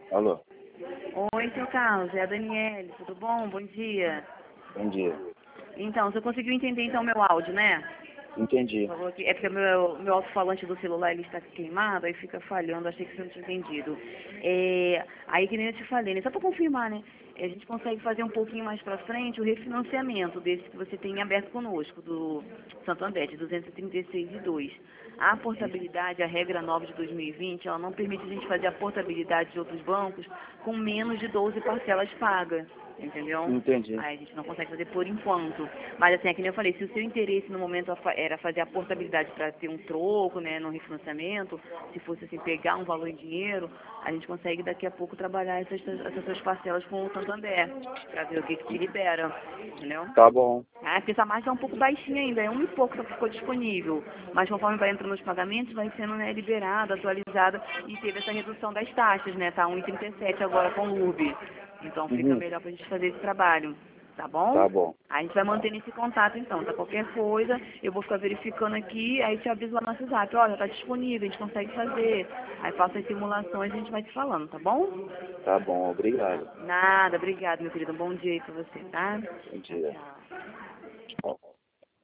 Alô, Oi, seu Carlos, é a Daniele, tudo bom? Bom dia. bom dia. Então, você conseguiu entender então meu áudio, né? Entendi. Falou que é porque meu alto-falante do celular ele está queimado, aí fica falhando, achei que você não tinha entendido. Aí que nem eu te falei, né? Só para confirmar, né? A gente consegue fazer um pouquinho mais para frente o refinanciamento desse que você tem aberto conosco, do Santander, de 236,2. A portabilidade, a regra nova de 2020, ela não permite a gente fazer a portabilidade de outros bancos com menos de 12 parcelas pagas, entendeu? Entendi. Aí a gente não consegue fazer por enquanto. Mas assim, é que nem eu falei, se o seu interesse no momento era fazer a portabilidade para ter um troco, né, no refinanciamento, se fosse assim, pegar um valor em dinheiro, a gente consegue daqui a pouco trabalhar essas suas parcelas com o Santander, para ver o que te libera, entendeu? Tá bom. Ah, porque essa margem é um pouco baixinha ainda, é um e pouco só que ficou disponível. Mas conforme vai entrando nos pagamentos, vai sendo, né, liberada, atualizada e teve essa redução das taxas, né? Tá 1,37 agora com o URB. Então fica Uhum. melhor pra gente fazer esse trabalho, tá bom? Tá bom. A gente vai mantendo esse contato então, tá? Qualquer coisa, eu vou ficar verificando aqui, aí te aviso lá no WhatsApp, olha, tá disponível, a gente consegue fazer. Aí faço as simulações e a gente vai te falando, tá bom? Tá bom, obrigado. Nada, obrigado, meu querido. Um bom dia aí pra você, tá? Bom Tchau, dia. tchau. Tchau.